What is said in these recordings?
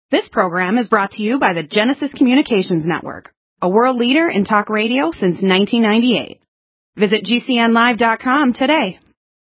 This program is brought to you by the Genesis Communications Network, a world leader in talk radio since 1998. Visit GCNlive.com today.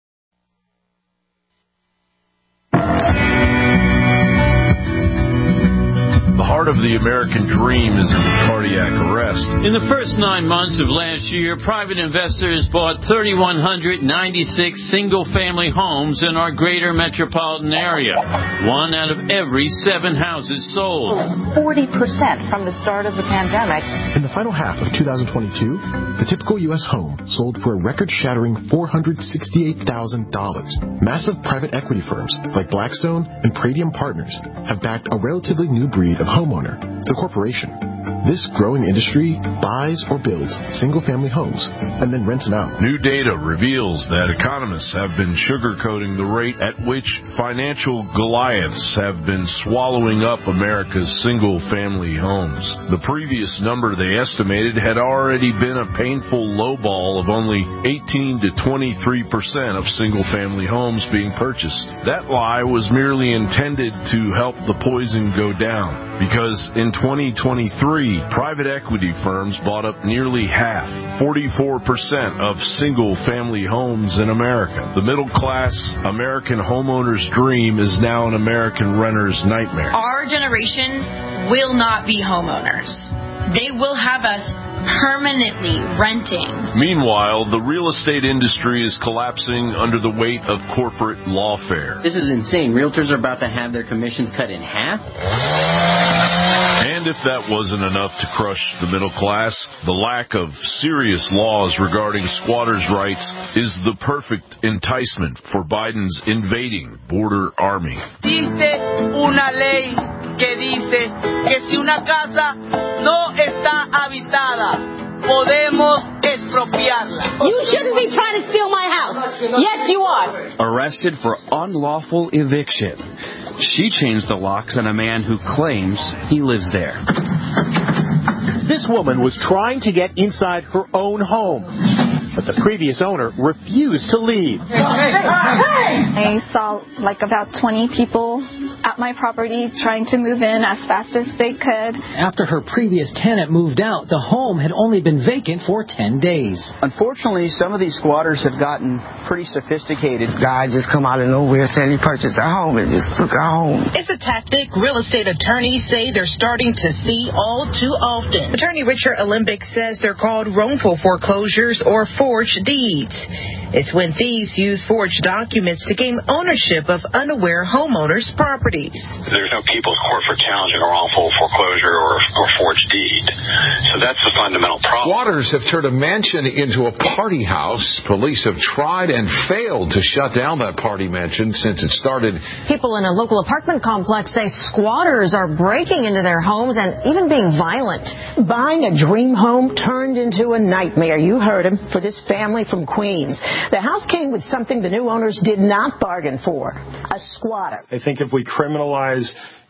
The heart of the American dream is in cardiac arrest. In the first 9 months of last year, private investors bought 3,196 single-family homes in our greater metropolitan area. 1 out of every 7 houses sold. 40% from the start of the pandemic. In the final half of 2022, the typical U.S. home sold for a record-shattering $468,000. Massive private equity firms like Blackstone and Pradium Partners have backed a relatively new breed of homeowner, the corporation. This growing industry buys or builds single-family homes and then rents them out. New data reveals that economists have been sugarcoating the rate at which financial Goliaths have been swallowing up America's single-family homes. The previous number they estimated had already been a painful lowball of only 18 to 23% of single-family homes being purchased. That lie was merely intended to help the poison go down, because in 2023, private equity firms bought up nearly half, 44% of single-family homes in America. The middle-class American homeowner's dream is now an American renter's nightmare. Our generation will not be homeowners. They will have us permanently renting. Meanwhile, the real estate industry is collapsing under the weight of corporate lawfare. This is insane. Realtors are about to have their commissions cut in half. And if that wasn't enough to crush the middle class, the lack of serious laws regarding squatters' rights is the perfect enticement for Biden's invading border army. Dice una ley que dice que si una casa no está habitada, podemos expropiarla. You shouldn't be trying to steal my house. Yes, you are. Arrested for unlawful eviction. She changed the locks on a man who claims he lives there. This woman was trying to get inside her own home, but the previous owner refused to leave. I saw about 20 people at my property trying to move in as fast as they could. After her previous tenant moved out, the home had only been vacant for 10 days. Unfortunately, some of these squatters have gotten pretty sophisticated. Guy just come out of nowhere saying he purchased a home and just took a home. It's a tactic real estate attorneys say they're starting to see all too often. Attorney Richard Olympic says they're called wrongful foreclosures or forged deeds. It's when thieves use forged documents to gain ownership of unaware homeowners' properties. There's no people's court for challenging a wrongful foreclosure or forged deed. So that's the fundamental problem. Squatters have turned a mansion into a party house. Police have tried and failed to shut down that party mansion since it started. People in a local apartment complex say squatters are breaking into their homes and even being violent. Buying a dream home turned into a nightmare. You heard him, for this family from Queens. The house came with something the new owners did not bargain for, a squatter. I think if we criminalize,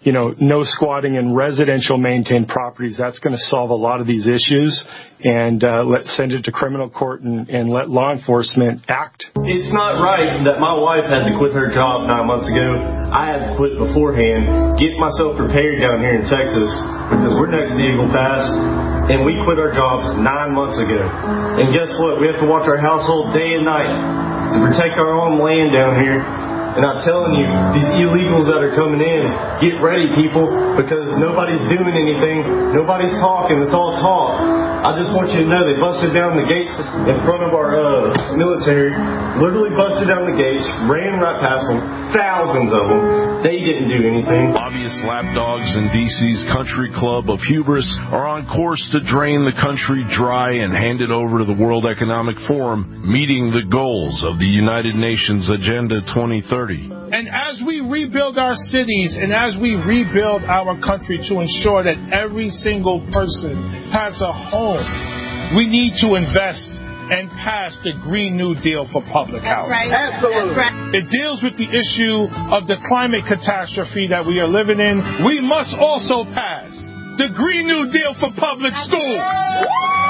no squatting in residential maintained properties, that's going to solve a lot of these issues, and send it to criminal court and let law enforcement act. It's not right that my wife had to quit her job 9 months ago. I had to quit beforehand, get myself prepared down here in Texas, because we're next to the Eagle Pass. And we quit our jobs 9 months ago. And guess what? We have to watch our household day and night to protect our own land down here. And I'm telling you, these illegals that are coming in, get ready, people, because nobody's doing anything. Nobody's talking. It's all talk. I just want you to know they busted down the gates in front of our military, literally busted down the gates, ran right past them, thousands of them. They didn't do anything. Lobbyist lapdogs in D.C.'s country club of hubris are on course to drain the country dry and hand it over to the World Economic Forum, meeting the goals of the United Nations Agenda 2030. And as we rebuild our cities and as we rebuild our country to ensure that every single person has a home, we need to invest and pass the Green New Deal for public housing. Right. Absolutely. Right. It deals with the issue of the climate catastrophe that we are living in. We must also pass the Green New Deal for public schools.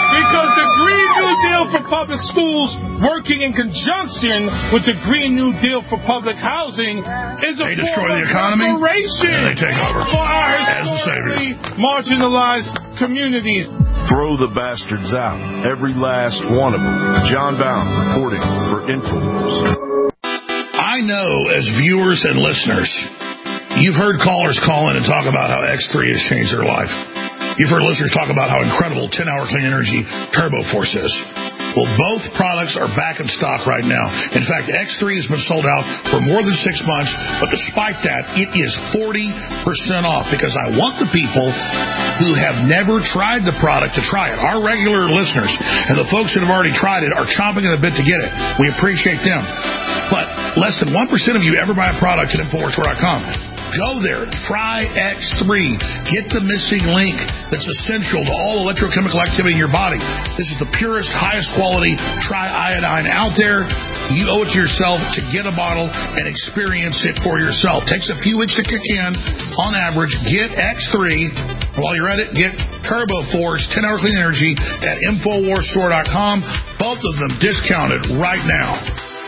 Because the Green New Deal for public schools, working in conjunction with the Green New Deal for public housing, is a destroy form the of economy, reparation and they take over for our as the saviors. Marginalized communities. Throw the bastards out. Every last one of them. John Bound reporting for InfoWars. I know as viewers and listeners, you've heard callers call in and talk about how X3 has changed their life. You've heard listeners talk about how incredible 10-hour clean energy Turbo Force is. Well, both products are back in stock right now. In fact, X3 has been sold out for more than 6 months, but despite that, it is 40% off because I want the people who have never tried the product to try it. Our regular listeners and the folks that have already tried it are chomping at the bit to get it. We appreciate them. But less than 1% of you ever buy a product at InfoWarsStore.com. Go there. Try X3. Get the missing link that's essential to all electrochemical activity in your body. This is the purest, highest quality triiodine out there. You owe it to yourself to get a bottle and experience it for yourself. Takes a few weeks to kick in. On average, get X3. While you're at it, get Turbo Force 10-hour clean energy at InfoWarsStore.com. Both of them discounted right now.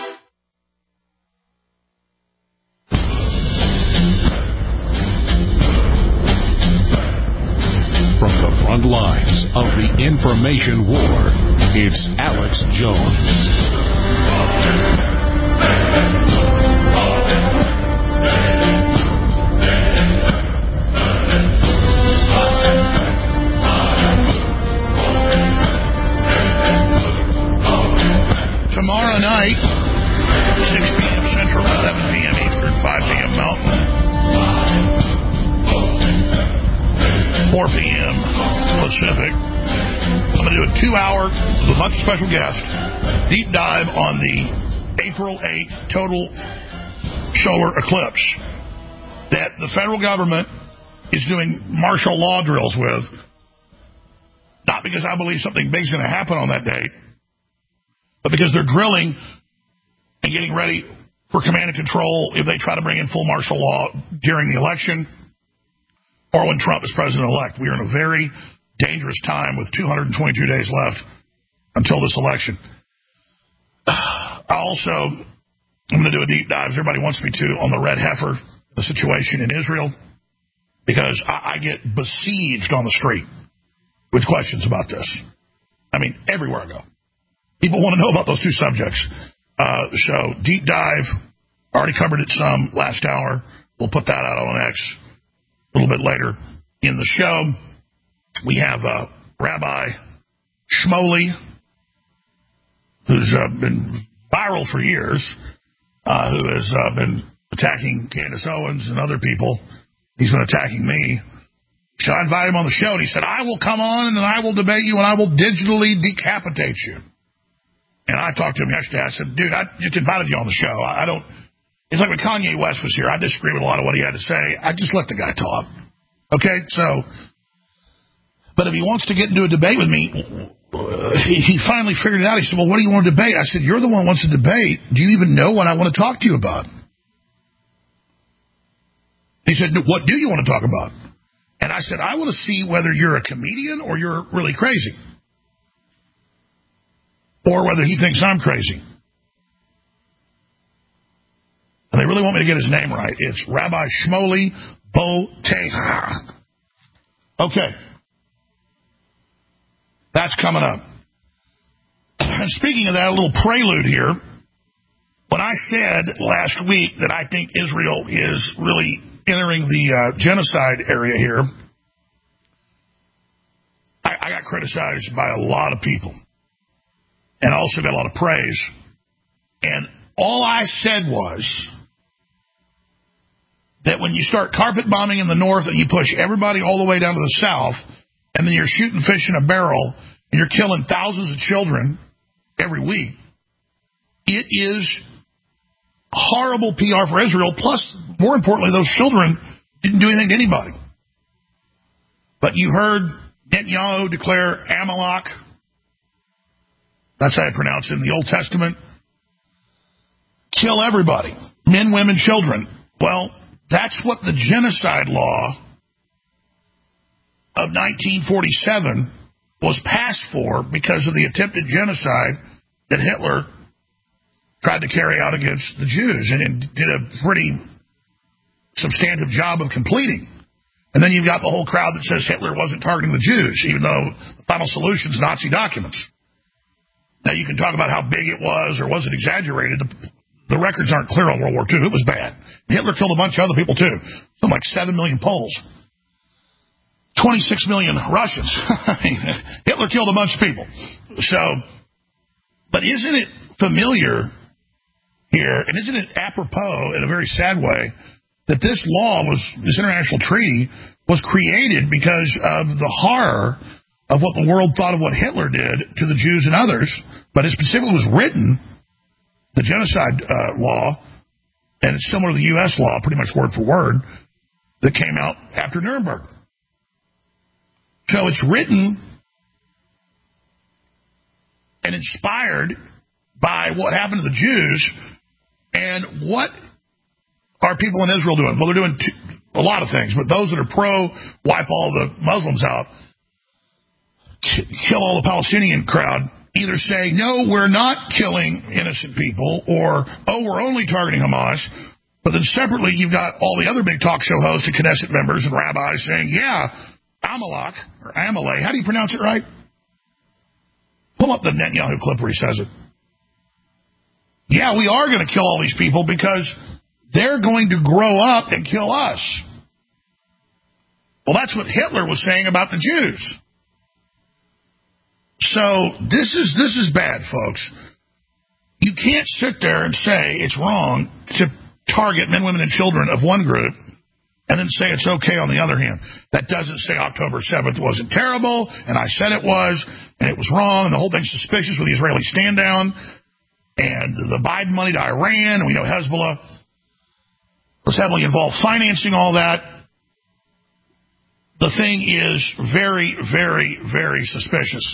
From the front lines of the information war, it's Alex Jones. Tomorrow night, 6 p.m. Central, 7 p.m. Eastern, 5 p.m. Mountain, 4 p.m. Pacific. I'm going to do a 2-hour with a bunch of special guests deep dive on the April 8th total solar eclipse that the federal government is doing martial law drills with. Not because I believe something big is going to happen on that date, but because they're drilling and getting ready for command and control if they try to bring in full martial law during the election or when Trump is president-elect. We are in a very dangerous time with 222 days left until this election. I'm going to do a deep dive, as everybody wants me to, on the red heifer, the situation in Israel, because I get besieged on the street with questions about this. I mean, everywhere I go. People want to know about those two subjects. So, deep dive. Already covered it some last hour. We'll put that out on X a little bit later in the show. We have Rabbi Shmuley, who's been viral for years, who has been attacking Candace Owens and other people. He's been attacking me. So I invited him on the show, and he said, I will come on, and I will debate you, and I will digitally decapitate you. And I talked to him yesterday. I said, dude, I just invited you on the show. I don't... It's like when Kanye West was here. I disagree with a lot of what he had to say. I just let the guy talk. Okay, so... But if he wants to get into a debate with me, he finally figured it out. He said, well, what do you want to debate? I said, you're the one who wants to debate. Do you even know what I want to talk to you about? He said, what do you want to talk about? And I said, I want to see whether you're a comedian or you're really crazy. Or whether he thinks I'm crazy. And they really want me to get his name right. It's Rabbi Shmuley Boteach. Okay. That's coming up. And speaking of that, a little prelude here. When I said last week that I think Israel is really entering the genocide area here, I got criticized by a lot of people. And I also got a lot of praise. And all I said was that when you start carpet bombing in the north and you push everybody all the way down to the south, and then you're shooting fish in a barrel, and you're killing thousands of children every week, it is horrible PR for Israel. Plus, more importantly, those children didn't do anything to anybody. But you heard Netanyahu declare Amalek. That's how you pronounce it in the Old Testament. Kill everybody. Men, women, children. Well, that's what the genocide law of 1947 was passed for because of the attempted genocide that Hitler tried to carry out against the Jews and did a pretty substantive job of completing. And then you've got the whole crowd that says Hitler wasn't targeting the Jews, even though the final solution's Nazi documents. Now, you can talk about how big it was or was it exaggerated. The records aren't clear on World War II. It was bad. Hitler killed a bunch of other people, too. Something like 7 million Poles. 26 million Russians. Hitler killed a bunch of people. But isn't it familiar here, and isn't it apropos in a very sad way, that this international treaty was created because of the horror of what the world thought of what Hitler did to the Jews and others, but it specifically was written, the genocide law, and it's similar to the U.S. law, pretty much word for word, that came out after Nuremberg. So it's written and inspired by what happened to the Jews. And what are people in Israel doing? Well, they're doing a lot of things, but those that are pro-wipe all the Muslims out, kill all the Palestinian crowd, either say, no, we're not killing innocent people, or, oh, we're only targeting Hamas. But then separately, you've got all the other big talk show hosts and Knesset members and rabbis saying, yeah, Amalek, or Amalek, how do you pronounce it right? Pull up the Netanyahu clip where he says it. Yeah, we are going to kill all these people because they're going to grow up and kill us. Well, that's what Hitler was saying about the Jews. So this is bad, folks. You can't sit there and say it's wrong to target men, women, and children of one group and then say it's okay on the other hand. That doesn't say October 7th wasn't terrible, and I said it was, and it was wrong, and the whole thing's suspicious with the Israeli stand-down, and the Biden money to Iran, and we know Hezbollah was heavily involved financing all that. The thing is very, very, very suspicious.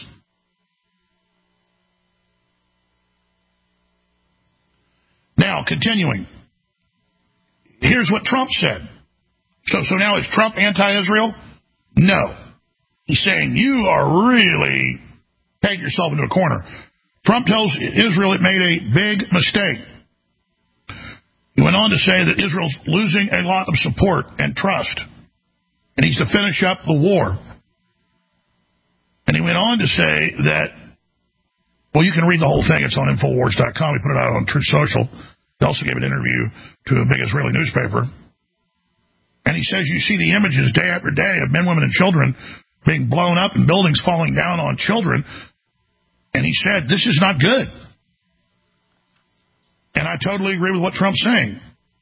Now, continuing. Here's what Trump said. So now is Trump anti-Israel? No. He's saying you are really painting yourself into a corner. Trump tells Israel it made a big mistake. He went on to say that Israel's losing a lot of support and trust, and he's to finish up the war. And he went on to say that, well, you can read the whole thing. It's on Infowars.com. We put it out on Truth Social. He also gave an interview to a big Israeli newspaper. And he says you see the images day after day of men, women, and children being blown up and buildings falling down on children. And he said, this is not good. And I totally agree with what Trump's saying.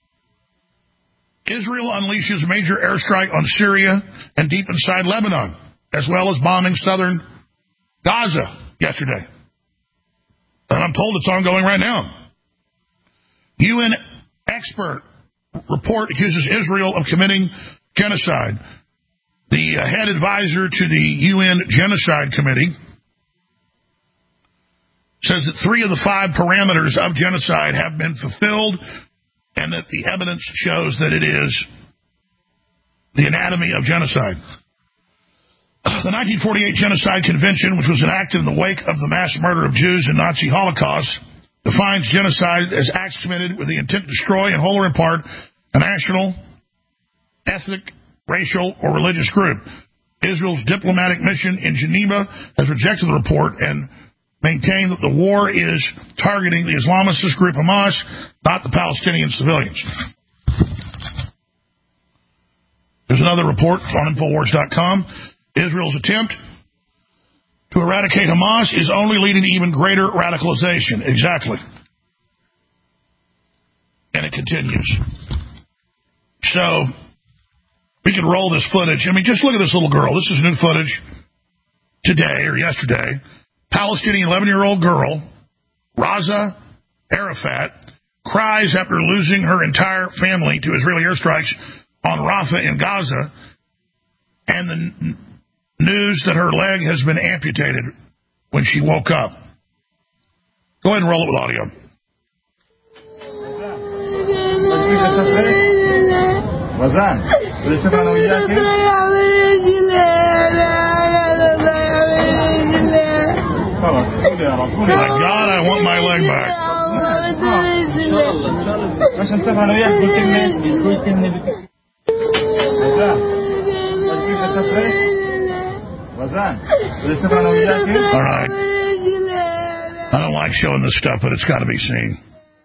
Israel unleashes a major airstrike on Syria and deep inside Lebanon, as well as bombing southern Gaza yesterday. And I'm told it's ongoing right now. UN expert report accuses Israel of committing genocide. The head advisor to the UN Genocide Committee says that 3 of the 5 parameters of genocide have been fulfilled and that the evidence shows that it is the anatomy of genocide. The 1948 Genocide Convention, which was enacted in the wake of the mass murder of Jews in Nazi Holocaust, defines genocide as acts committed with the intent to destroy in whole or in part a national, ethnic, racial, or religious group. Israel's diplomatic mission in Geneva has rejected the report and maintained that the war is targeting the Islamist group Hamas, not the Palestinian civilians. There's another report on Infowars.com. Israel's attempt to eradicate Hamas is only leading to even greater radicalization. Exactly. And it continues. So, we can roll this footage. I mean, just look at this little girl. This is new footage today or yesterday. Palestinian 11-year-old girl, Raza Arafat, cries after losing her entire family to Israeli airstrikes on Rafah in Gaza, and the news that her leg has been amputated when she woke up. Go ahead and roll it with audio. My God, I want my leg back. All right. I don't like showing this stuff, but it's got to be seen.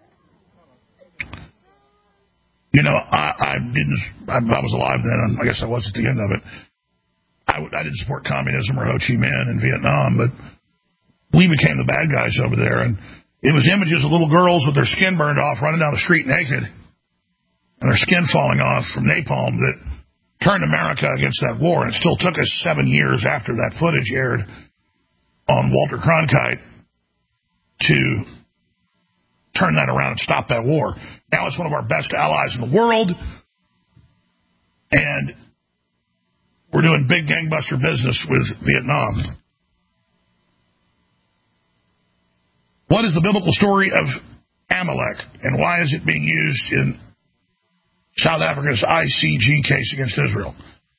You know, I was alive then, and I guess I was at the end of it. I didn't support communism or Ho Chi Minh in Vietnam, but we became the bad guys over there. And it was images of little girls with their skin burned off running down the street naked and their skin falling off from napalm that turned America against that war. And it still took us 7 years after that footage aired on Walter Cronkite to turn that around and stop that war. Now it's one of our best allies in the world, and we're doing big gangbuster business with Vietnam. What is the biblical story of Amalek, and why is it being used in South Africa's ICG case against Israel?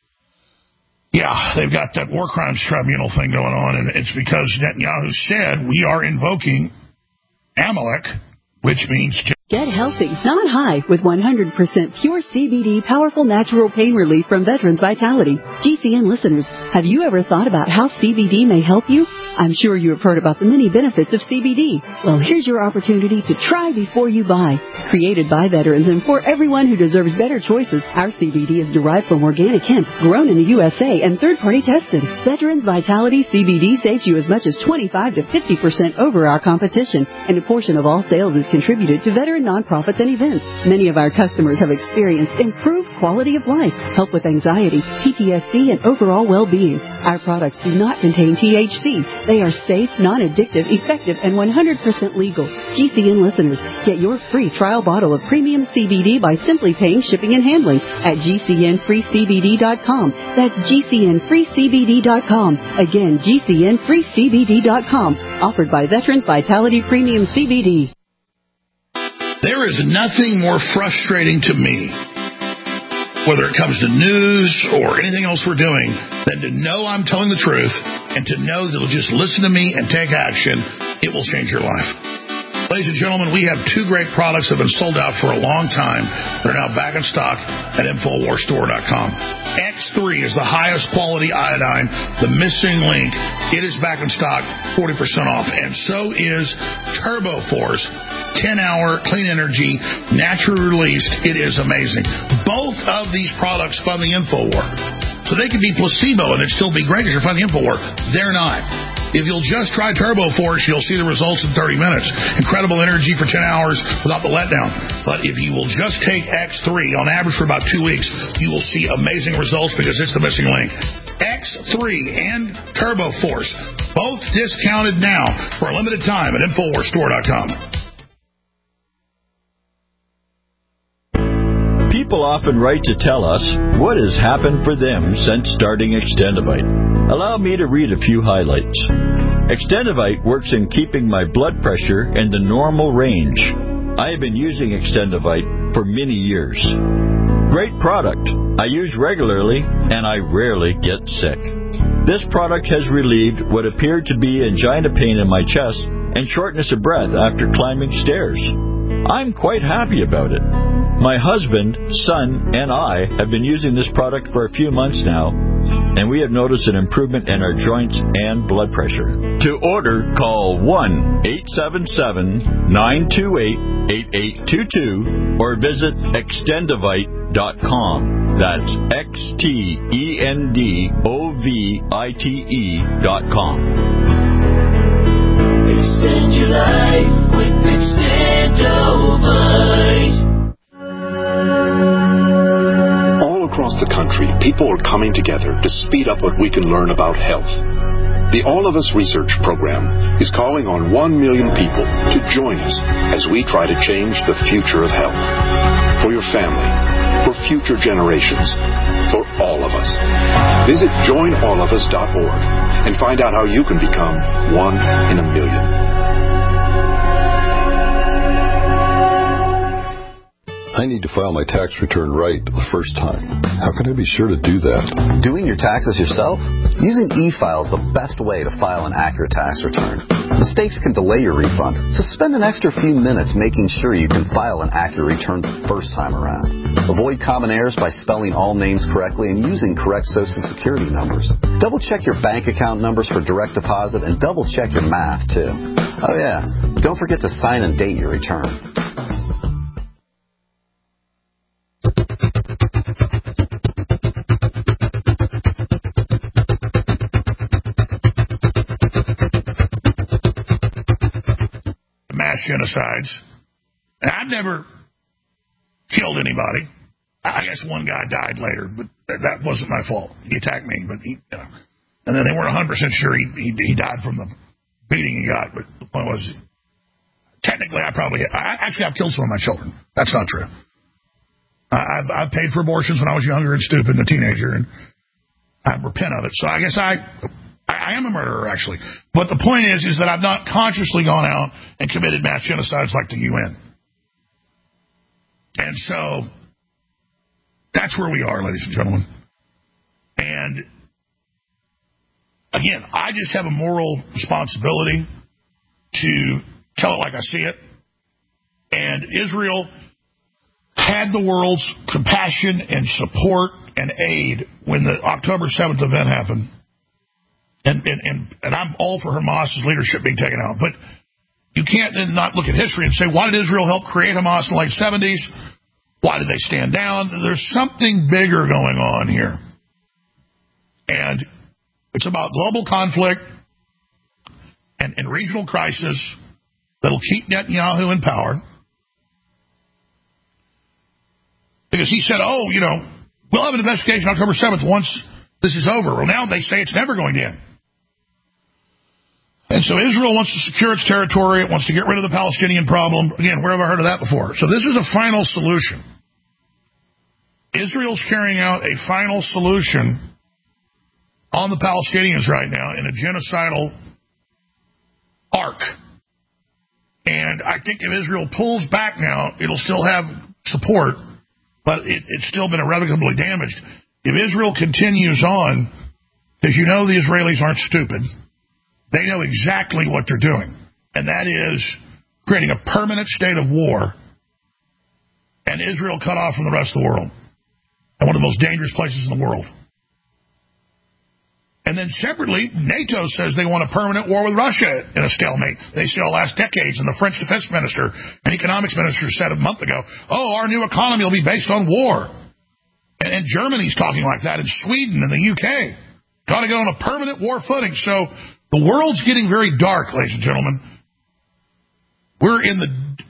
Yeah, they've got that war crimes tribunal thing going on, and it's because Netanyahu said we are invoking Amalek, which means... Get healthy, not high, with 100% pure CBD powerful natural pain relief from Veterans Vitality. GCN listeners, have you ever thought about how CBD may help you? I'm sure you have heard about the many benefits of CBD. Well, here's your opportunity to try before you buy. Created by veterans and for everyone who deserves better choices, our CBD is derived from organic hemp, grown in the USA, and third-party tested. Veterans Vitality CBD saves you as much as 25 to 50% over our competition, and a portion of all sales is contributed to veteran nonprofits and events. Many of our customers have experienced improved quality of life, help with anxiety, PTSD, and overall well-being. Our products do not contain THC. They are safe, non-addictive, effective, and 100% legal. GCN listeners, get your free trial bottle of premium CBD by simply paying shipping and handling at GCNFreeCBD.com. That's GCNFreeCBD.com. Again, GCNFreeCBD.com. Offered by Veterans Vitality Premium CBD. There is nothing more frustrating to me, whether it comes to news or anything else we're doing, than to know I'm telling the truth and to know that you'll just listen to me and take action. It will change your life. Ladies and gentlemen, we have two great products that have been sold out for a long time. They're now back in stock at InfoWarsStore.com. X3 is the highest quality iodine, the missing link. It is back in stock, 40% off. And so is TurboForce, 10-hour clean energy, naturally released. It is amazing. Both of these products fund the InfoWar. So they could be placebo and it'd still be great because you're funding the InfoWar. They're not. If you'll just try TurboForce, you'll see the results in 30 minutes. Incredible energy for 10 hours without the letdown. But if you will just take X3, on average for about 2 weeks, you will see amazing results because it's the missing link. X3 and TurboForce, both discounted now for a limited time at InfoWarsStore.com. People often write to tell us what has happened for them since starting Extendivite. Allow me to read a few highlights. Extendivite works in keeping my blood pressure in the normal range. I have been using Extendivite for many years. Great product. I use regularly and I rarely get sick. This product has relieved what appeared to be angina pain in my chest and shortness of breath after climbing stairs. I'm quite happy about it. My husband, son, and I have been using this product for a few months now, and we have noticed an improvement in our joints and blood pressure. To order, call 1-877-928-8822 or visit Extendivite.com. That's XTENDOVITE.com. Extend your life with Extendovite. All across the country, people are coming together to speed up what we can learn about health. The All of Us Research Program is calling on 1 million people to join us as we try to change the future of health. For your family, for future generations, for all of us. Visit joinallofus.org and find out how you can become 1 in a million. I need to file my tax return right the first time. How can I be sure to do that? Doing your taxes yourself? Using e-file is the best way to file an accurate tax return. Mistakes can delay your refund, so spend an extra few minutes making sure you can file an accurate return the first time around. Avoid common errors by spelling all names correctly and using correct Social Security numbers. Double-check your bank account numbers for direct deposit and double-check your math, too. Oh, yeah. Don't forget to sign and date your return. Mass genocides. And I've never killed anybody. I guess one guy died later, but that wasn't my fault. He attacked me, but he, and then they weren't 100% sure he died from the beating he got. But the point was, technically, I've killed some of my children. That's not true. I've paid for abortions when I was younger and stupid and a teenager, and I repent of it. So I guess I am a murderer, actually. But the point is that I've not consciously gone out and committed mass genocides like the UN. And so that's where we are, ladies and gentlemen. And again, I just have a moral responsibility to tell it like I see it. And Israel had the world's compassion and support and aid when the October 7th event happened. And I'm all for Hamas's leadership being taken out. But you can't then not look at history and say, why did Israel help create Hamas in the late 70s? Why did they stand down? There's something bigger going on here. And it's about global conflict and regional crisis that'll keep Netanyahu in power. Because he said, we'll have an investigation October 7th once this is over. Well, now they say it's never going to end. And so Israel wants to secure its territory. It wants to get rid of the Palestinian problem. Again, where have I heard of that before? So this is a final solution. Israel's carrying out a final solution on the Palestinians right now in a genocidal arc. And I think if Israel pulls back now, it'll still have support, but it's still been irrevocably damaged. If Israel continues on, because the Israelis aren't stupid, they know exactly what they're doing, and that is creating a permanent state of war and Israel cut off from the rest of the world, and one of the most dangerous places in the world. And then separately, NATO says they want a permanent war with Russia in a stalemate. They say it'll last decades, and the French defense minister and economics minister said a month ago, our new economy will be based on war. And Germany's talking like that, and Sweden and the UK. Got to get on a permanent war footing. So the world's getting very dark, ladies and gentlemen. We're in the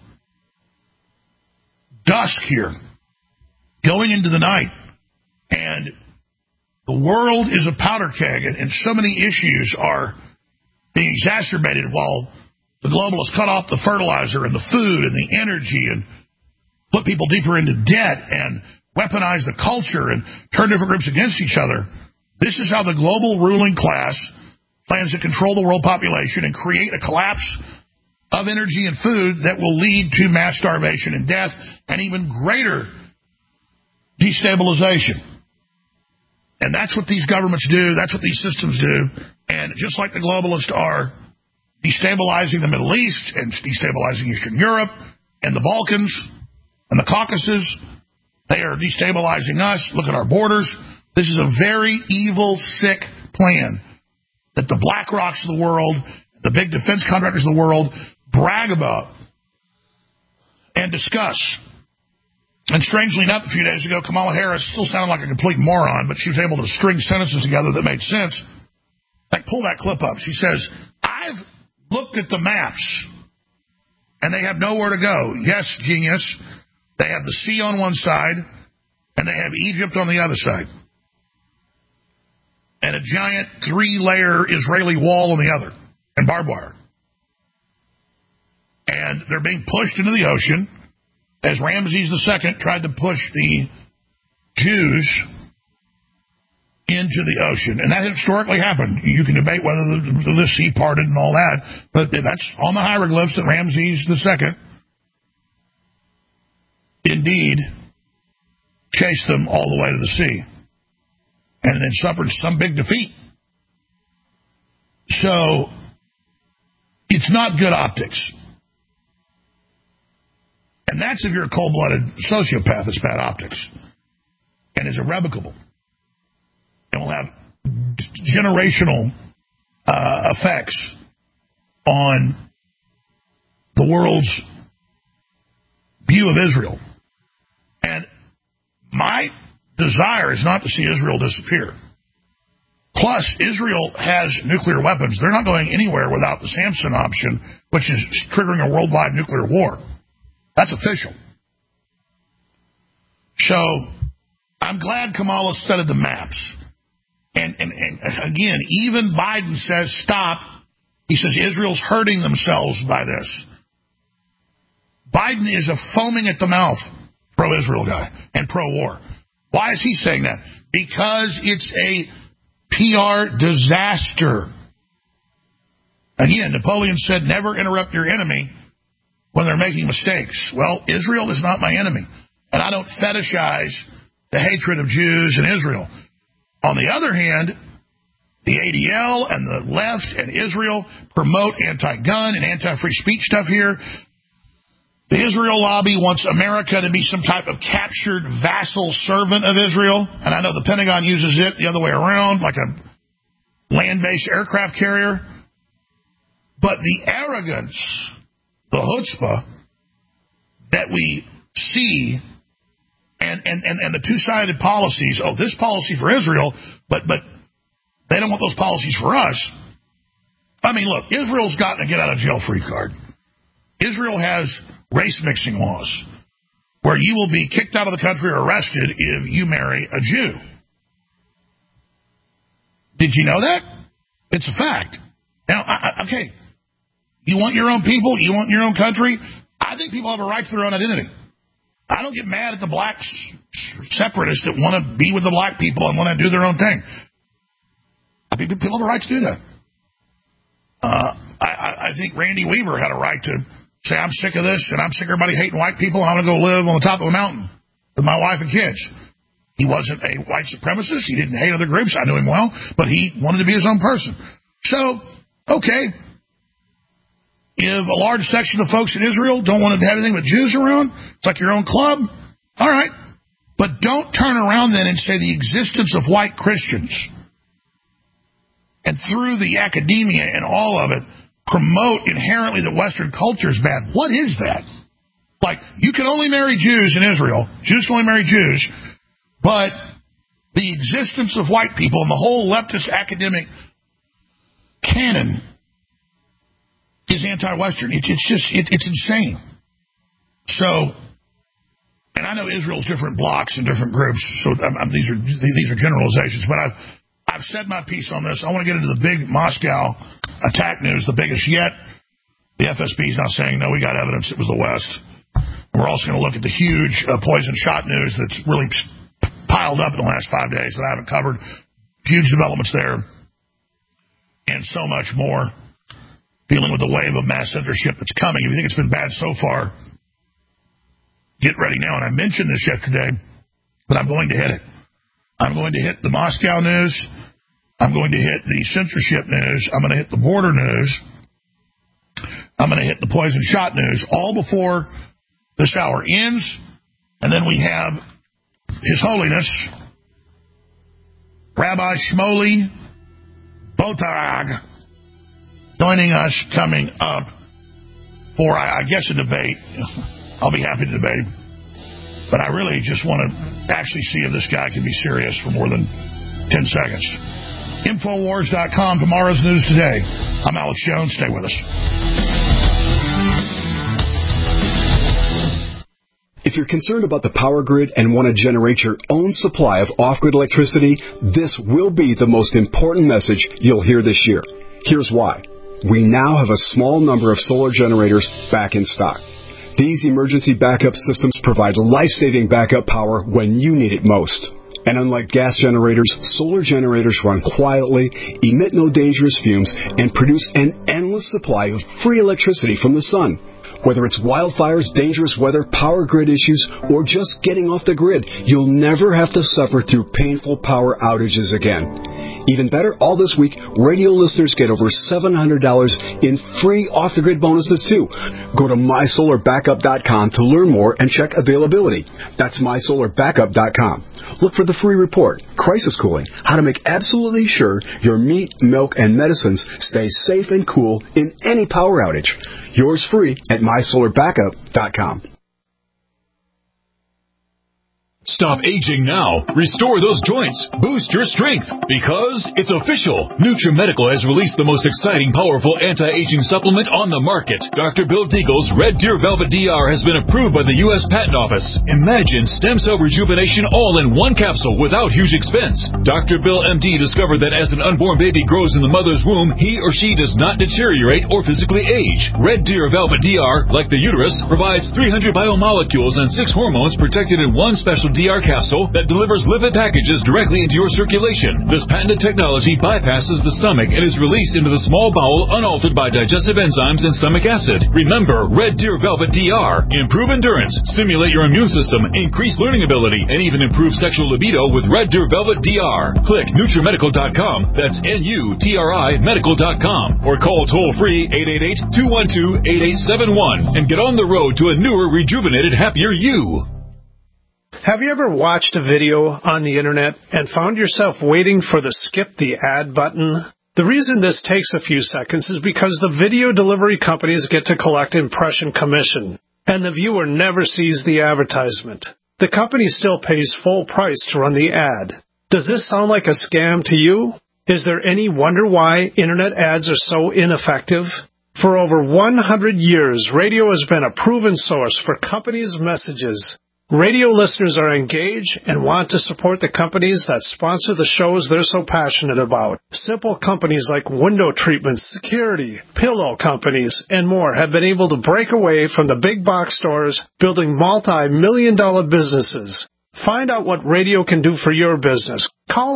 dusk here, going into the night. And the world is a powder keg, and so many issues are being exacerbated while the globalists cut off the fertilizer and the food and the energy and put people deeper into debt and weaponize the culture and turn different groups against each other. This is how the global ruling class plans to control the world population and create a collapse of energy and food that will lead to mass starvation and death and even greater destabilization. And that's what these governments do. That's what these systems do. And just like the globalists are destabilizing the Middle East and destabilizing Eastern Europe and the Balkans and the Caucasus, they are destabilizing us. Look at our borders. This is a very evil, sick plan that the BlackRocks of the world, the big defense contractors of the world, brag about and discuss. And strangely enough, a few days ago, Kamala Harris still sounded like a complete moron, but she was able to string sentences together that made sense. Like, pull that clip up. She says, I've looked at the maps, and they have nowhere to go. Yes, genius. They have the sea on one side, and they have Egypt on the other side. And a giant 3-layer Israeli wall on the other, and barbed wire. And they're being pushed into the ocean, as Ramses II tried to push the Jews into the ocean. And that historically happened. You can debate whether the sea parted and all that, but that's on the hieroglyphs that Ramses II indeed chased them all the way to the sea and then suffered some big defeat. So it's not good optics. And that's if you're a cold-blooded sociopath, it's bad optics. And is irrevocable. And will have generational effects on the world's view of Israel. And my desire is not to see Israel disappear. Plus, Israel has nuclear weapons. They're not going anywhere without the Samson option, which is triggering a worldwide nuclear war. That's official. So, I'm glad Kamala studied the maps. And again, even Biden says stop. He says Israel's hurting themselves by this. Biden is a foaming at the mouth pro-Israel guy and pro-war. Why is he saying that? Because it's a PR disaster. Again, Napoleon said never interrupt your enemy when they're making mistakes. Well, Israel is not my enemy. And I don't fetishize the hatred of Jews in Israel. On the other hand, the ADL and the left and Israel promote anti-gun and anti-free speech stuff here. The Israel lobby wants America to be some type of captured vassal servant of Israel. And I know the Pentagon uses it the other way around, like a land-based aircraft carrier. But the arrogance, the chutzpah that we see, and the two-sided policies, this policy for Israel, but they don't want those policies for us. I mean, look, Israel's gotten a get-out-of-jail-free card. Israel has race-mixing laws where you will be kicked out of the country or arrested if you marry a Jew. Did you know that? It's a fact. Now, okay, you want your own people? You want your own country? I think people have a right to their own identity. I don't get mad at the black separatists that want to be with the black people and want to do their own thing. I think people have a right to do that. I think Randy Weaver had a right to say, I'm sick of this, and I'm sick of everybody hating white people, and I'm going to go live on the top of a mountain with my wife and kids. He wasn't a white supremacist. He didn't hate other groups. I knew him well, but he wanted to be his own person. So, okay, if a large section of the folks in Israel don't want to have anything but Jews around, it's like your own club, all right. But don't turn around then and say the existence of white Christians and through the academia and all of it, promote inherently that Western culture is bad. What is that? Like, you can only marry Jews in Israel. Jews can only marry Jews. But the existence of white people and the whole leftist academic canon is anti-Western. It's insane. So, and I know Israel's different blocks and different groups, so these are generalizations, but I've said my piece on this. I want to get into the big Moscow attack news, the biggest yet. The FSB is now saying, no, we got evidence it was the West. And we're also going to look at the huge poison shot news that's really piled up in the last 5 days that I haven't covered. Huge developments there. And so much more. Dealing with the wave of mass censorship that's coming. If you think it's been bad so far, get ready now. And I mentioned this yesterday, but I'm going to hit it. I'm going to hit the Moscow news. I'm going to hit the censorship news. I'm going to hit the border news. I'm going to hit the poison shot news, all before this hour ends. And then we have His Holiness, Rabbi Shmuley Boteach, joining us coming up for, I guess, a debate. I'll be happy to debate. But I really just want to actually see if this guy can be serious for more than 10 seconds. Infowars.com, tomorrow's news today. I'm Alex Jones. Stay with us. If you're concerned about the power grid and want to generate your own supply of off-grid electricity, this will be the most important message you'll hear this year. Here's why. We now have a small number of solar generators back in stock. These emergency backup systems provide life-saving backup power when you need it most. And unlike gas generators, solar generators run quietly, emit no dangerous fumes, and produce an endless supply of free electricity from the sun. Whether it's wildfires, dangerous weather, power grid issues, or just getting off the grid, you'll never have to suffer through painful power outages again. Even better, all this week, radio listeners get over $700 in free off-the-grid bonuses, too. Go to MySolarBackup.com to learn more and check availability. That's MySolarBackup.com. Look for the free report, Crisis Cooling, how to make absolutely sure your meat, milk, and medicines stay safe and cool in any power outage. Yours free at MySolarBackup.com. Stop aging now. Restore those joints. Boost your strength. Because it's official. NutriMedical has released the most exciting, powerful anti-aging supplement on the market. Dr. Bill Deagle's Red Deer Velvet DR has been approved by the U.S. Patent Office. Imagine stem cell rejuvenation all in one capsule without huge expense. Dr. Bill MD discovered that as an unborn baby grows in the mother's womb, he or she does not deteriorate or physically age. Red Deer Velvet DR, like the uterus, provides 300 biomolecules and 6 hormones protected in one special DR capsule that delivers lipid packages directly into your circulation. This patented technology bypasses the stomach and is released into the small bowel unaltered by digestive enzymes and stomach acid. Remember, Red Deer Velvet DR. Improve endurance, stimulate your immune system, increase learning ability, and even improve sexual libido with Red Deer Velvet DR. Click NutriMedical.com, that's NUTRI Medical.com, or call toll-free 888-212-8871 and get on the road to a newer, rejuvenated, happier you. Have you ever watched a video on the internet and found yourself waiting for the skip the ad button? The reason this takes a few seconds is because the video delivery companies get to collect impression commission, and the viewer never sees the advertisement. The company still pays full price to run the ad. Does this sound like a scam to you? Is there any wonder why internet ads are so ineffective? For over 100 years, radio has been a proven source for companies' messages. Radio listeners are engaged and want to support the companies that sponsor the shows they're so passionate about. Simple companies like window treatments, security, pillow companies, and more have been able to break away from the big box stores, building multi-million-dollar businesses. Find out what radio can do for your business. Call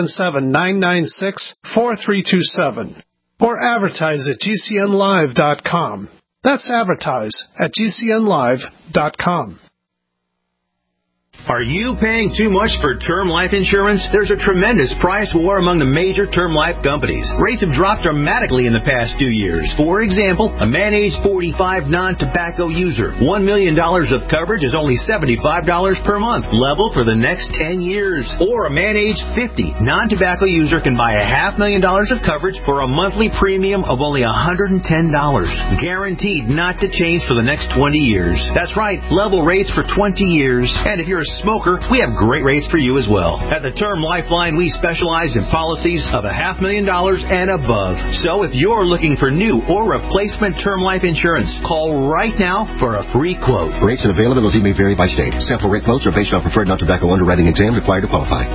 877-996-4327 or advertise at GCNlive.com. That's advertise at GCNlive.com. Are you paying too much for term life insurance? There's a tremendous price war among the major term life companies. Rates have dropped dramatically in the past 2 years. For example, a man age 45 non-tobacco user, $1 million of coverage is only $75 per month, level for the next 10 years. Or a man age 50 non-tobacco user can buy $500,000 of coverage for a monthly premium of only $110, guaranteed not to change for the next 20 years. That's right, level rates for 20 years. And if you're a smoker, we have great rates for you as well. At the Term Lifeline, we specialize in policies of $500,000 and above. So if you're looking for new or replacement term life insurance, call right now for a free quote. Rates and availability may vary by state. Sample rate quotes are based on preferred non-tobacco underwriting exam required to qualify.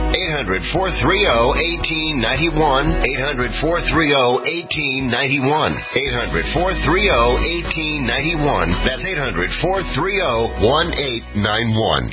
800-430-1891. 800-430-1891. 800-430-1891. That's 800-430-1891.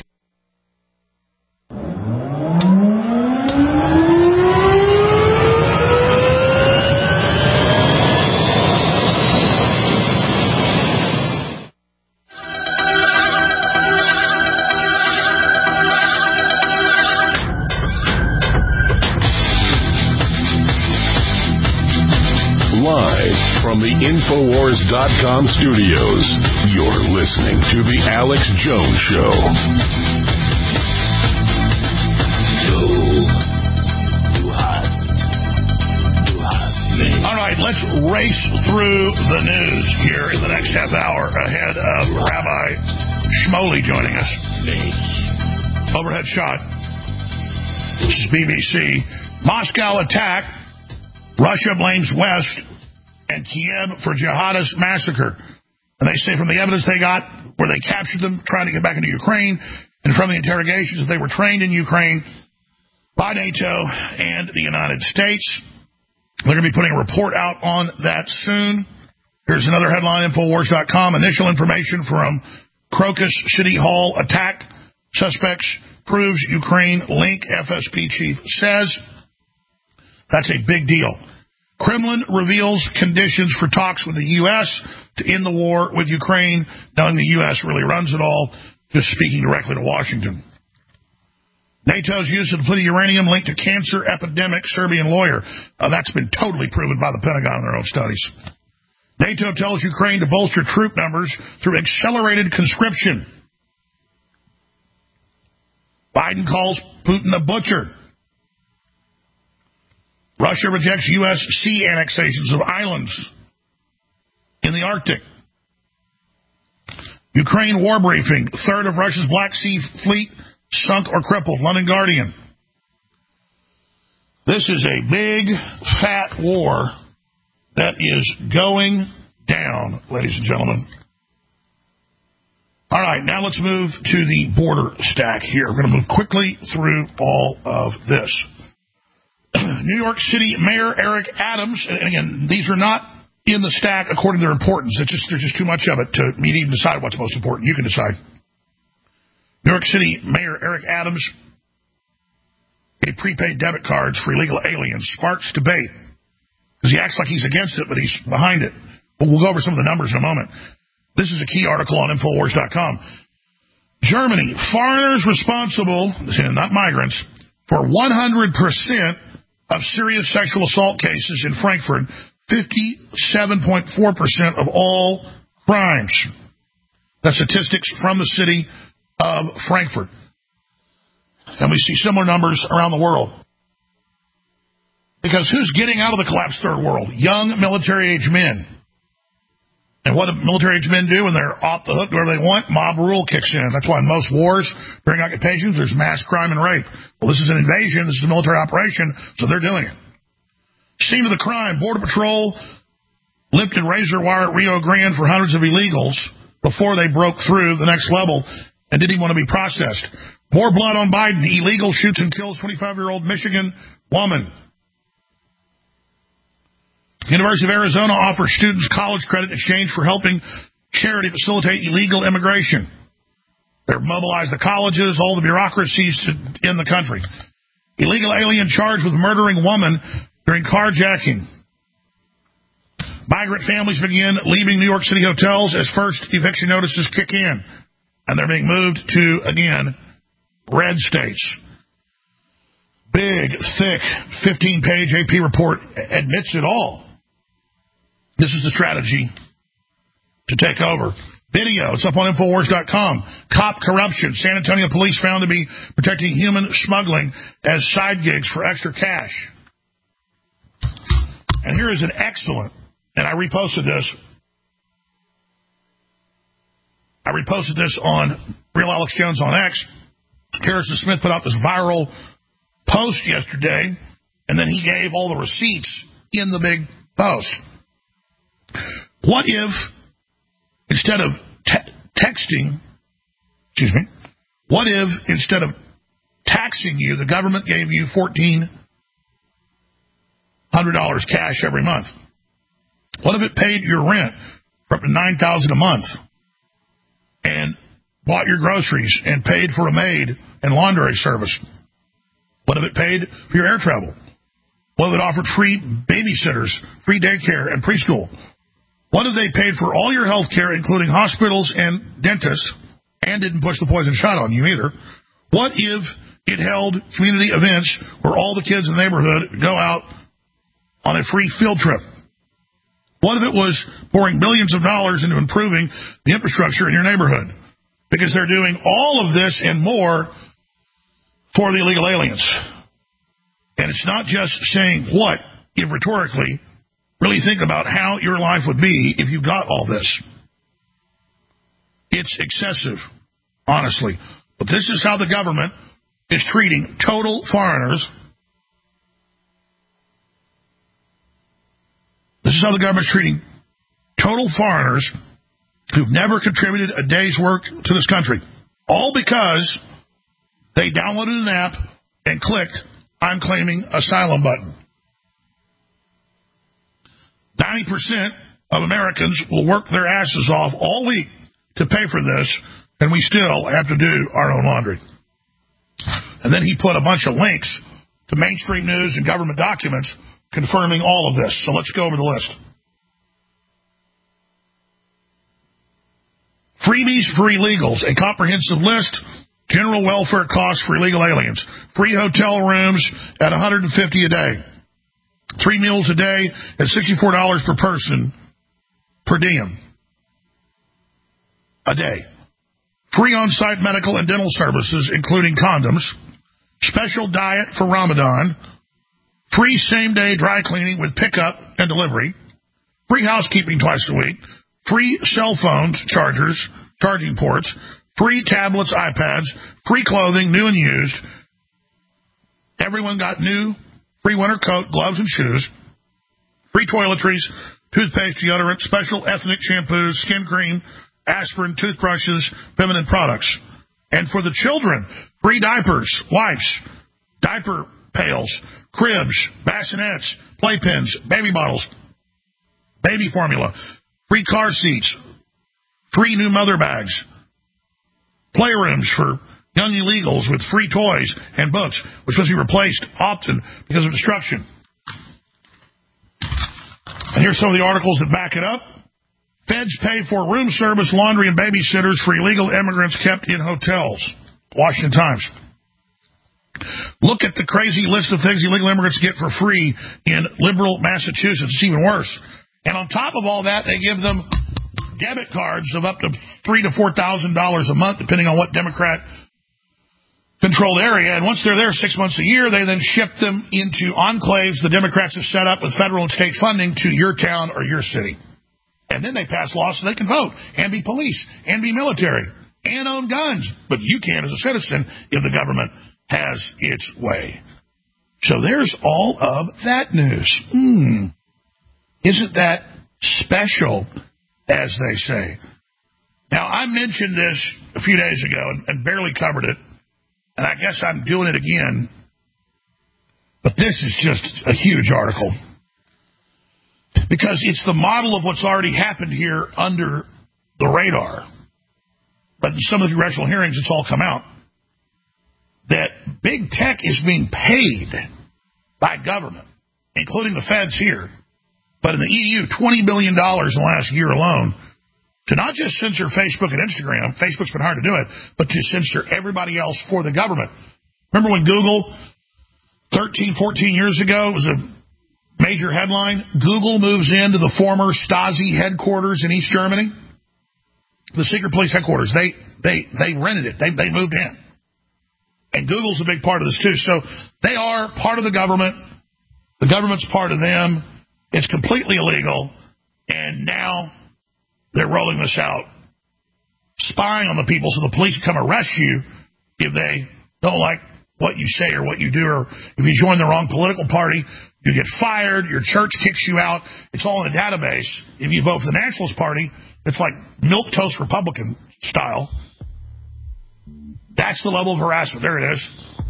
Live from the Infowars.com studios, you're listening to The Alex Jones Show. All right, let's race through the news here in the next half hour ahead of Rabbi Shmuley joining us. Overhead shot. This is BBC. Moscow attack. Russia blames West and Kiev for jihadist massacre. And they say from the evidence they got where they captured them trying to get back into Ukraine, and from the interrogations that they were trained in Ukraine by NATO and the United States. They're going to be putting a report out on that soon. Here's another headline, Infowars.com. Initial information from Crocus City Hall attack. Suspects proves Ukraine link, FSP chief says. That's a big deal. Kremlin reveals conditions for talks with the U.S. to end the war with Ukraine, knowing the U.S. really runs it all, just speaking directly to Washington. NATO's use of depleted uranium linked to cancer epidemic, Serbian lawyer. That's been totally proven by the Pentagon in their own studies. NATO tells Ukraine to bolster troop numbers through accelerated conscription. Biden calls Putin a butcher. Russia rejects U.S. sea annexations of islands in the Arctic. Ukraine war briefing. Third of Russia's Black Sea fleet sunk or crippled. London Guardian. This is a big, fat war that is going down, ladies and gentlemen. All right, now let's move to the border stack here. We're going to move quickly through all of this. New York City Mayor Eric Adams, and again, these are not in the stack according to their importance. There's just too much of it to me to even decide what's most important. You can decide. New York City Mayor Eric Adams gave prepaid debit cards for illegal aliens. Sparks debate because he acts like he's against it, but he's behind it. But we'll go over some of the numbers in a moment. This is a key article on Infowars.com. Germany, foreigners responsible, not migrants, for 100% of serious sexual assault cases in Frankfurt, 57.4% of all crimes. That's statistics from the city of Frankfurt. And we see similar numbers around the world. Because who's getting out of the collapsed third world? Young military-age men. And what do military-age men do when they're off the hook, do whatever they want? Mob rule kicks in. That's why in most wars, during occupations, there's mass crime and rape. Well, this is an invasion. This is a military operation, so they're doing it. Scene of the crime. Border Patrol lifted razor wire at Rio Grande for hundreds of illegals before they broke through the next level and didn't even want to be processed. More blood on Biden. Illegal shoots and kills 25-year-old Michigan woman. University of Arizona offers students college credit in exchange for helping charity facilitate illegal immigration. They've mobilized the colleges, all the bureaucracies in the country. Illegal alien charged with murdering woman during carjacking. Migrant families begin leaving New York City hotels as first eviction notices kick in. And they're being moved to, again, red states. Big, thick, 15-page AP report admits it all. This is the strategy to take over. Video, it's up on Infowars.com. Cop corruption. San Antonio police found to be protecting human smuggling as side gigs for extra cash. And here is an excellent, and I reposted this on Real Alex Jones on X. Harrison Smith put out this viral post yesterday, and then he gave all the receipts in the big post. What if, instead of what if instead of taxing you, the government gave you $1,400 cash every month? What if it paid your rent for up to $9,000 a month and bought your groceries and paid for a maid and laundry service? What if it paid for your air travel? What if it offered free babysitters, free daycare, and preschool? What if they paid for all your health care, including hospitals and dentists, and didn't push the poison shot on you either? What if it held community events where all the kids in the neighborhood go out on a free field trip? What if it was pouring billions of dollars into improving the infrastructure in your neighborhood? Because they're doing all of this and more for the illegal aliens. And it's not just saying what, if rhetorically. Really think about how your life would be if you got all this. It's excessive, honestly. But this is how the government is treating total foreigners. This is how the government is treating total foreigners who've never contributed a day's work to this country. All because they downloaded an app and clicked, "I'm claiming asylum" button. 90% of Americans will work their asses off all week to pay for this, and we still have to do our own laundry. And then he put a bunch of links to mainstream news and government documents confirming all of this. So let's go over the list. Freebies for illegals, a comprehensive list. General welfare costs for illegal aliens. Free hotel rooms at $150 a day. 3 meals a day at $64 per person per diem a day. Free on-site medical and dental services, including condoms. Special diet for Ramadan. Free same-day dry cleaning with pickup and delivery. Free housekeeping twice a week. Free cell phones, chargers, charging ports. Free tablets, iPads. Free clothing, new and used. Everyone got new free winter coat, gloves, and shoes. Free toiletries, toothpaste, deodorant, special ethnic shampoos, skin cream, aspirin, toothbrushes, feminine products. And for the children, free diapers, wipes, diaper pails, cribs, bassinets, playpens, baby bottles, baby formula, free car seats, free new mother bags, playrooms for young illegals with free toys and books, which must be replaced often because of destruction. And here's some of the articles that back it up. Feds pay for room service, laundry, and babysitters for illegal immigrants kept in hotels. Washington Times. Look at the crazy list of things illegal immigrants get for free in liberal Massachusetts. It's even worse. And on top of all that, they give them debit cards of up to $3,000 to $4,000 a month, depending on what Democrat-controlled area. And once they're there 6 months a year, they then ship them into enclaves the Democrats have set up with federal and state funding to your town or your city. And then they pass laws so they can vote and be police and be military and own guns. But you can't as a citizen if the government has its way. So there's all of that news. Isn't that special, as they say? Now, I mentioned this a few days ago and barely covered it, and I guess I'm doing it again. But this is just a huge article, because it's the model of what's already happened here under the radar. But in some of the congressional hearings, it's all come out that big tech is being paid by government, including the feds here, but in the EU, $20 billion in the last year alone, to not just censor Facebook and Instagram, Facebook's been hard to do it, but to censor everybody else for the government. Remember when Google, 13, 14 years ago, it was a major headline, Google moves into the former Stasi headquarters in East Germany? The secret police headquarters. They rented it. They moved in. And Google's a big part of this, too. So they are part of the government. The government's part of them. It's completely illegal. And now they're rolling this out, spying on the people so the police come arrest you if they don't like what you say or what you do, or if you join the wrong political party, you get fired, your church kicks you out. It's all in a database. If you vote for the Nationalist Party, it's like milquetoast Republican style. That's the level of harassment. There it is.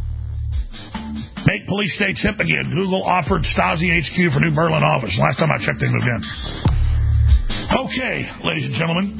Make police states hip again. Google offered Stasi HQ for new Berlin office. Last time I checked, they moved in. Okay, ladies and gentlemen,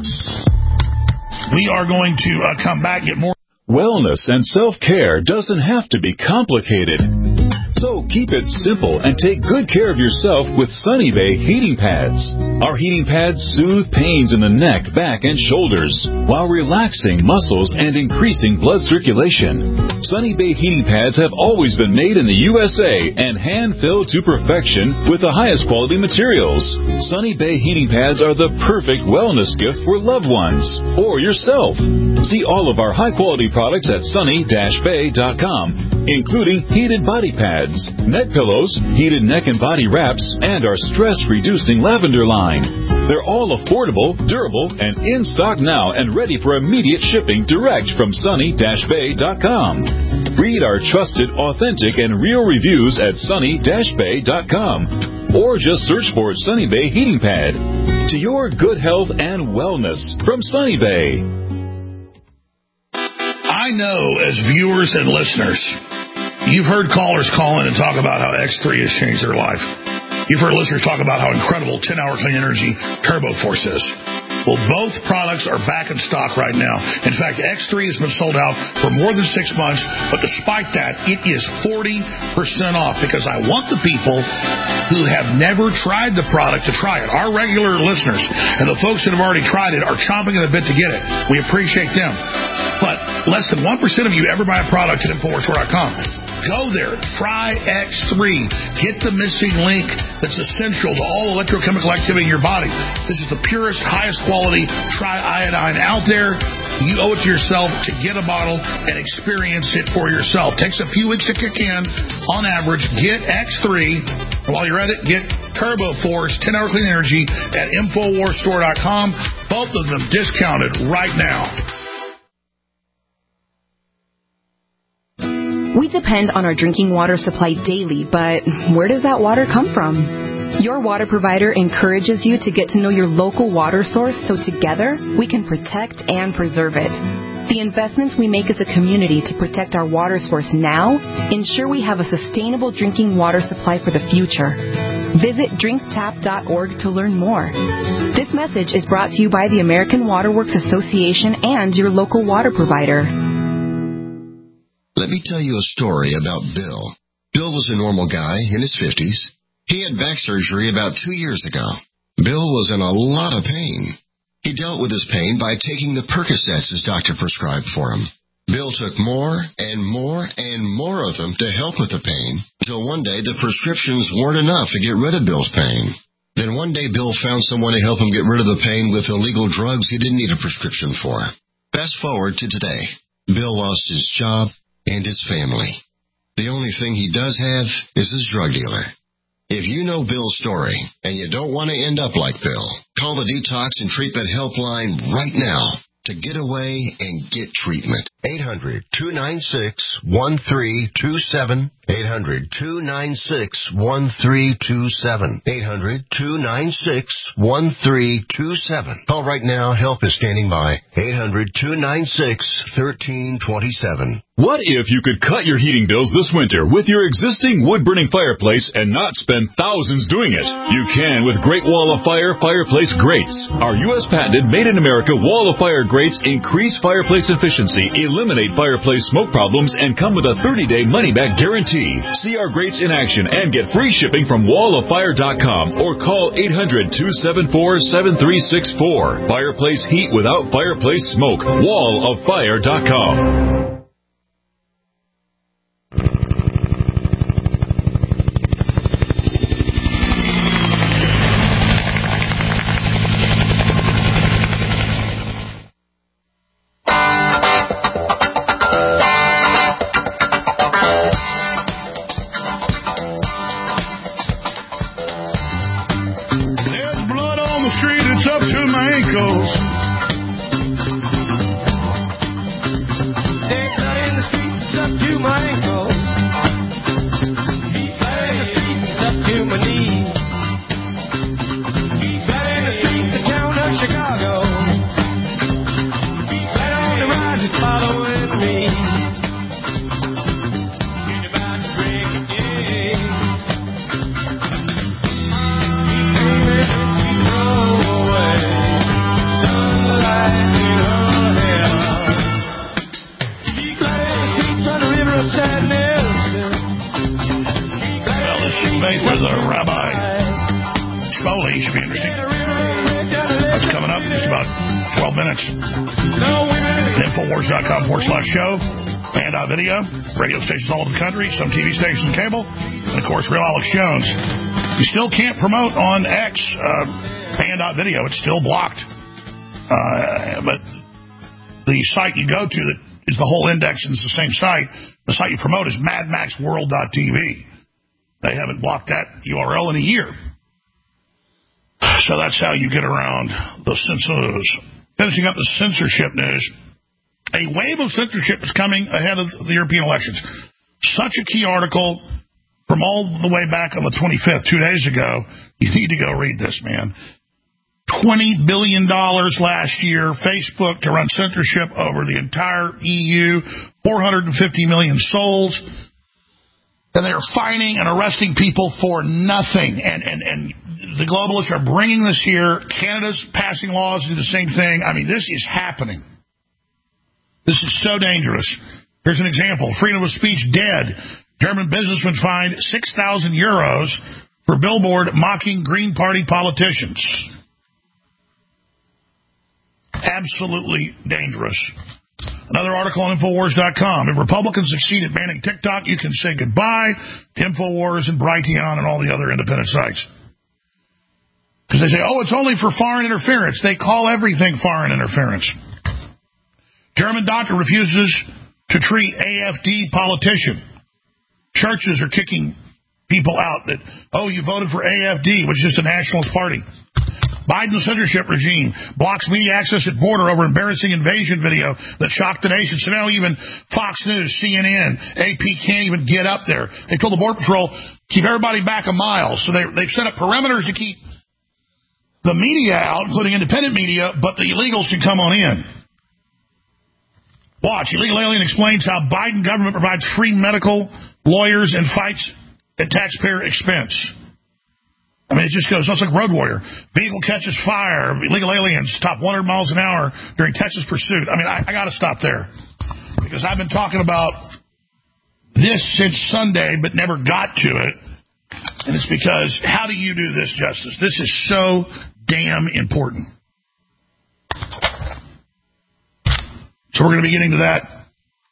we are going to come back and get more. Wellness and self-care doesn't have to be complicated. So keep it simple and take good care of yourself with Sunny Bay heating pads. Our heating pads soothe pains in the neck, back, and shoulders while relaxing muscles and increasing blood circulation. Sunny Bay heating pads have always been made in the USA and hand-filled to perfection with the highest quality materials. Sunny Bay heating pads are the perfect wellness gift for loved ones or yourself. See all of our high-quality products at sunny-bay.com, including heated body pads, neck pillows, heated neck and body wraps, and our stress-reducing lavender line. They're all affordable, durable, and in stock now and ready for immediate shipping direct from sunny-bay.com. Read our trusted, authentic, and real reviews at sunny-bay.com, or just search for Sunny Bay Heating Pad. To your good health and wellness from Sunny Bay. I know, as viewers and listeners, you've heard callers call in and talk about how X3 has changed their life. You've heard listeners talk about how incredible 10-hour clean energy Turbo Force is. Well, both products are back in stock right now. In fact, X3 has been sold out for more than 6 months, but despite that, it is 40% off because I want the people who have never tried the product to try it. Our regular listeners and the folks that have already tried it are chomping at the bit to get it. We appreciate them. But less than 1% of you ever buy a product at InfoWarsStore.com. Go there. Try X3. Get the missing link that's essential to all electrochemical activity in your body. This is the purest, highest quality triiodine out there. You owe it to yourself to get a bottle and experience it for yourself. Takes a few weeks to kick in. On average, get X3. And while you're at it, get Turbo Force 10-hour clean energy at InfoWarsStore.com. Both of them discounted right now. We depend on our drinking water supply daily, but where does that water come from? Your water provider encourages you to get to know your local water source so together we can protect and preserve it. The investments we make as a community to protect our water source now ensure we have a sustainable drinking water supply for the future. Visit drinktap.org to learn more. This message is brought to you by the American Water Works Association and your local water provider. Let me tell you a story about Bill. Bill was a normal guy in his 50s. He had back surgery about 2 years ago. Bill was in a lot of pain. He dealt with his pain by taking the Percocets his doctor prescribed for him. Bill took more and more and more of them to help with the pain, until one day the prescriptions weren't enough to get rid of Bill's pain. Then one day Bill found someone to help him get rid of the pain with illegal drugs he didn't need a prescription for. Fast forward to today. Bill lost his job and his family. The only thing he does have is his drug dealer. If you know Bill's story and you don't want to end up like Bill, call the Detox and Treatment Helpline right now to get away and get treatment. 800-296-1327. 800-296-1327. 800-296-1327. Call right now. Help is standing by. 800-296-1327. What if you could cut your heating bills this winter with your existing wood-burning fireplace and not spend thousands doing it? You can with Great Wall of Fire fireplace grates. Our U.S. patented made-in-America Wall of Fire grates increase fireplace efficiency, eliminate fireplace smoke problems, and come with a 30-day money-back guarantee. See our grates in action and get free shipping from walloffire.com or call 800-274-7364. Fireplace heat without fireplace smoke. walloffire.com. Show and video, radio stations all over the country, some TV stations and cable, and of course, Real Alex Jones. You still can't promote on X fan.video. It's still blocked. But the site you go to that is the whole index and it's the same site, the site you promote is madmaxworld.tv. They haven't blocked that URL in a year. So that's how you get around the censors. Finishing up the censorship news. A wave of censorship is coming ahead of the European elections. Such a key article from all the way back on the 25th, 2 days ago. You need to go read this, man. $20 billion last year, Facebook to run censorship over the entire EU, 450 million souls. And they're fining and arresting people for nothing. And the globalists are bringing this here. Canada's passing laws to do the same thing. I mean, this is happening. This is so dangerous. Here's an example. Freedom of speech dead. German businessman fined 6,000 euros for billboard mocking Green Party politicians. Absolutely dangerous. Another article on Infowars.com. If Republicans succeed at banning TikTok, you can say goodbye to Infowars and Brighteon and all the other independent sites. Because they say, oh, it's only for foreign interference. They call everything foreign interference. German doctor refuses to treat AfD politician. Churches are kicking people out that, oh, you voted for AfD, which is just a nationalist party. Biden censorship regime blocks media access at border over embarrassing invasion video that shocked the nation. So now even Fox News, CNN, AP can't even get up there. They told the Border Patrol, keep everybody back a mile. So they've set up perimeters to keep the media out, including independent media, but the illegals can come on in. Watch. Illegal Alien explains how Biden government provides free medical, lawyers, and fights at taxpayer expense. I mean, it just goes, it's like Road Warrior. Vehicle catches fire. Illegal aliens stop 100 miles an hour during Texas pursuit. I mean, I got to stop there. Because I've been talking about this since Sunday, but never got to it. And it's because, how do you do this, Justice? This is so damn important. So we're going to be getting to that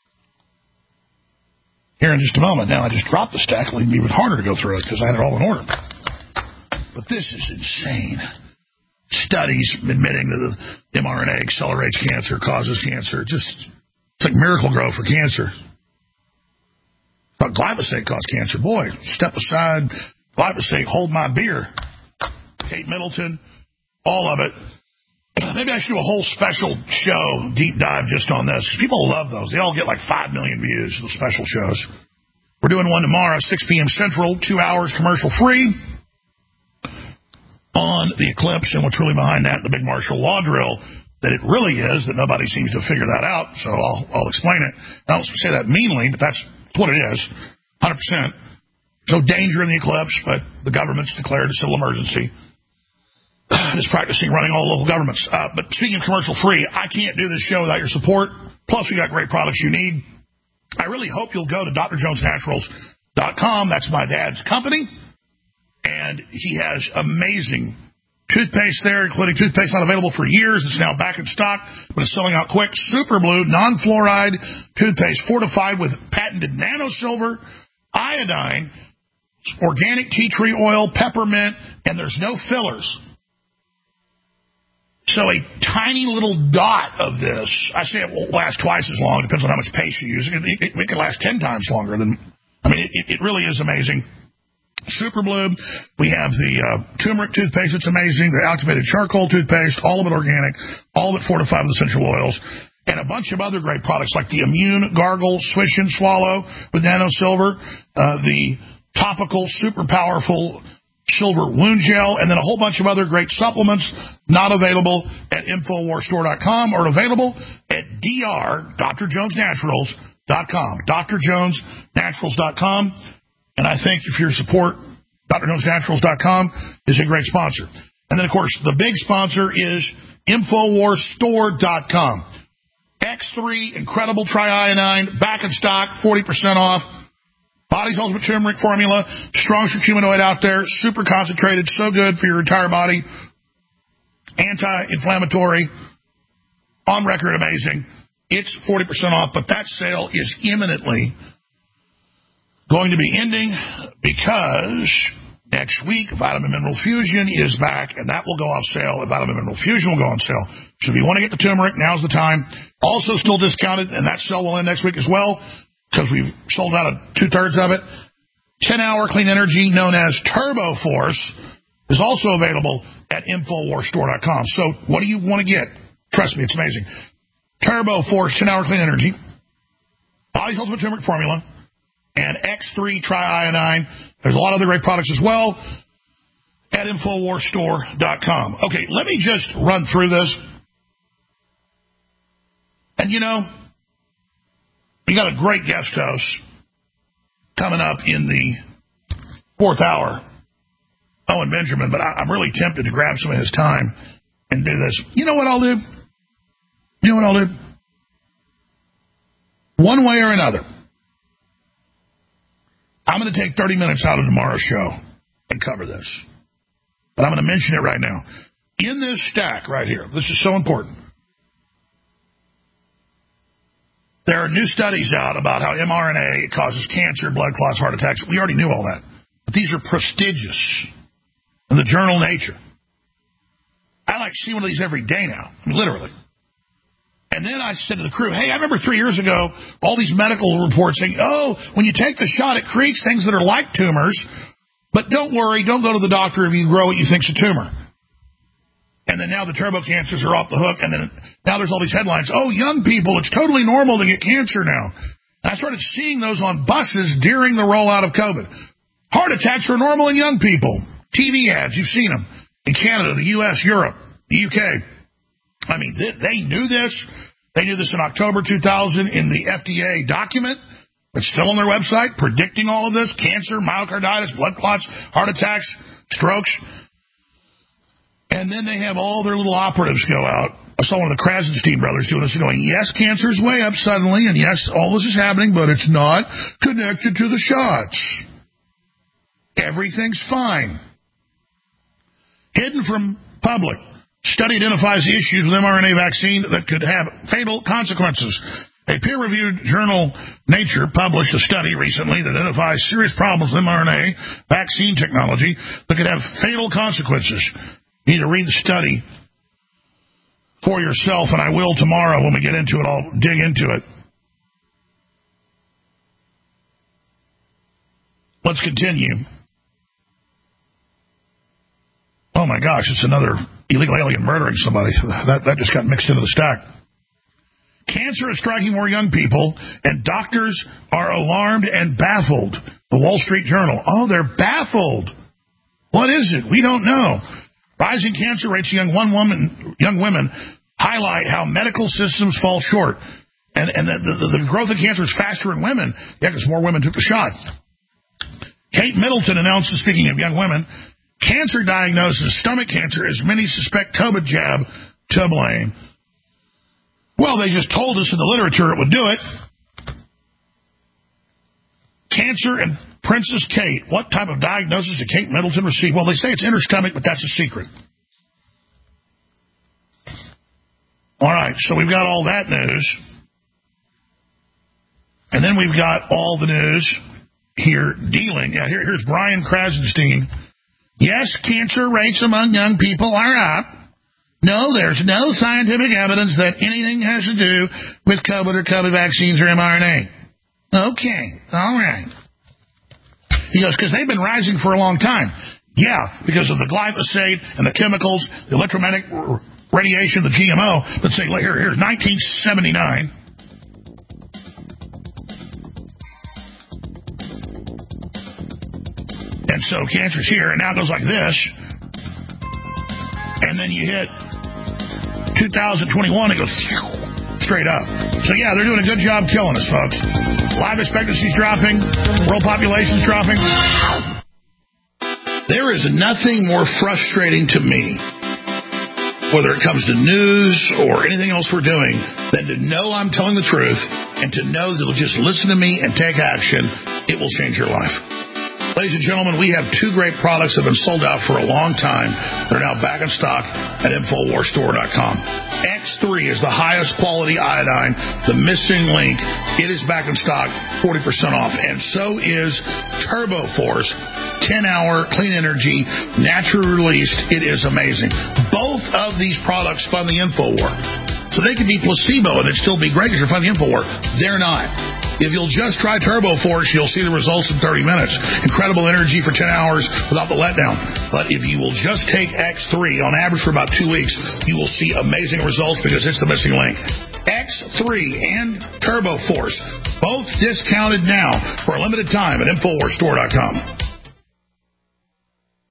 here in just a moment. Now, I just dropped the stack, leaving me even harder to go through it because I had it all in order. But this is insane. Studies admitting that the mRNA accelerates cancer, causes cancer. It's like Miracle-Gro for cancer. But glyphosate caused cancer. Boy, step aside. Glyphosate, hold my beer. Kate Middleton, all of it. Maybe I should do a whole special show, deep dive just on this. People love those. They all get like 5 million views, the special shows. We're doing one tomorrow, 6 p.m. Central, 2 hours commercial-free, on the eclipse and what's really behind that, the big martial law drill, that it really is, that nobody seems to figure that out, so I'll explain it. I don't say that meanly, but that's what it is, 100%. No danger in the eclipse, but the government's declared a civil emergency. Is practicing running all local governments. But speaking of commercial-free, I can't do this show without your support. Plus, we got great products you need. I really hope you'll go to drjonesnaturals.com. That's my dad's company. And he has amazing toothpaste there, including toothpaste not available for years. It's now back in stock, but it's selling out quick. Super Blue, non-fluoride toothpaste fortified with patented nano-silver, iodine, organic tea tree oil, peppermint, and there's no fillers. So a tiny little dot of this, I say it won't last twice as long. It depends on how much paste you use. It can last 10 times longer than, it really is amazing. Super Blue, we have the turmeric toothpaste, it's amazing. The activated charcoal toothpaste, all of it organic, all of it fortified with essential oils, and a bunch of other great products like the Immune Gargle Swish and Swallow with Nano Silver, the topical super powerful Silver Wound Gel, and then a whole bunch of other great supplements not available at InfoWarsStore.com or available at drjonesnaturals.com. drjonesnaturals.com. And I think if your support, drjonesnaturals.com is a great sponsor. And then, of course, the big sponsor is InfoWarsStore.com. X3 Incredible Triiodine, back in stock, 40% off. Body's Ultimate Turmeric Formula, strongest humanoid out there, super concentrated, so good for your entire body. Anti-inflammatory, on record amazing. It's 40% off, but that sale is imminently going to be ending because next week Vitamin Mineral Fusion is back, and that will go off sale. Vitamin Mineral Fusion will go on sale. So if you want to get the turmeric, now's the time. Also still discounted, and that sale will end next week as well, because we've sold out of 2/3 of it. 10-hour clean energy known as Turbo Force is also available at InfoWarsStore.com. So what do you want to get? Trust me, it's amazing. Turbo Force 10-hour clean energy, Body's Ultimate Turmeric Formula, and X3 Triiodine. There's a lot of other great products as well at InfoWarsStore.com. Okay, let me just run through this. And we got a great guest host coming up in the 4th hour Owen Benjamin, but I'm really tempted to grab some of his time and do this. You know what I'll do? One way or another, I'm going to take 30 minutes out of tomorrow's show and cover this. But I'm going to mention it right now. In this stack right here, this is so important. There are new studies out about how mRNA causes cancer, blood clots, heart attacks. We already knew all that. But these are prestigious in the journal Nature. I like to see one of these every day now, literally. And then I said to the crew, hey, I remember 3 years ago, all these medical reports saying, when you take the shot, it creates things that are like tumors. But don't worry, don't go to the doctor if you grow what you think's a tumor. And then now the turbo cancers are off the hook, and then now there's all these headlines. Young people, it's totally normal to get cancer now. And I started seeing those on buses during the rollout of COVID. Heart attacks are normal in young people. TV ads, you've seen them. In Canada, the U.S., Europe, the UK. I mean, they knew this. They knew this in October 2000 in the FDA document. It's still on their website, predicting all of this. Cancer, myocarditis, blood clots, heart attacks, strokes. And then they have all their little operatives go out. I saw one of the Krasenstein brothers doing this, going, yes, cancer's way up suddenly, and yes, all this is happening, but it's not connected to the shots. Everything's fine. Hidden from public. Study identifies the issues with mRNA vaccine that could have fatal consequences. A peer-reviewed journal, Nature, published a study recently that identifies serious problems with mRNA vaccine technology that could have fatal consequences. You need to read the study for yourself, and I will tomorrow when we get into it. I'll dig into it. Let's continue. Oh, my gosh, it's another illegal alien murdering somebody. That just got mixed into the stack. Cancer is striking more young people, and doctors are alarmed and baffled. The Wall Street Journal. Oh, they're baffled. What is it? We don't know. Rising cancer rates in young women highlight how medical systems fall short. And the growth of cancer is faster in women. Yeah, because more women took the shot. Kate Middleton announces, speaking of young women, cancer diagnosis, stomach cancer, as many suspect COVID jab to blame. Well, they just told us in the literature it would do it. Cancer and Princess Kate. What type of diagnosis did Kate Middleton receive? Well, they say it's in her stomach, but that's a secret. All right, so we've got all that news. And then we've got all the news here dealing. Here's Brian Krasenstein. Yes, cancer rates among young people are up. No, there's no scientific evidence that anything has to do with COVID or COVID vaccines or mRNA. Okay, all right. He goes, because they've been rising for a long time. Yeah, because of the glyphosate and the chemicals, the electromagnetic radiation, the GMO. Let's say, here's 1979. And so cancer's here, and now it goes like this. And then you hit 2021, it goes straight up. So, yeah, they're doing a good job killing us, folks. Life expectancy's dropping. World population's dropping. There is nothing more frustrating to me, whether it comes to news or anything else we're doing, than to know I'm telling the truth and to know that you'll just listen to me and take action. It will change your life. Ladies and gentlemen, we have two great products that have been sold out for a long time. They're now back in stock at InfoWarsStore.com. X3 is the highest quality iodine, the missing link. It is back in stock, 40% off. And so is Turbo Force, 10-hour clean energy, naturally released. It is amazing. Both of these products fund the InfoWar. So they could be placebo and it'd still be great because you're funding the InfoWar. They're not. If you'll just try Turbo Force, you'll see the results in 30 minutes. Incredible energy for 10 hours without the letdown. But if you will just take X3 on average for about 2 weeks, you will see amazing results because it's the missing link. X3 and Turbo Force, both discounted now for a limited time at InfoWarsStore.com.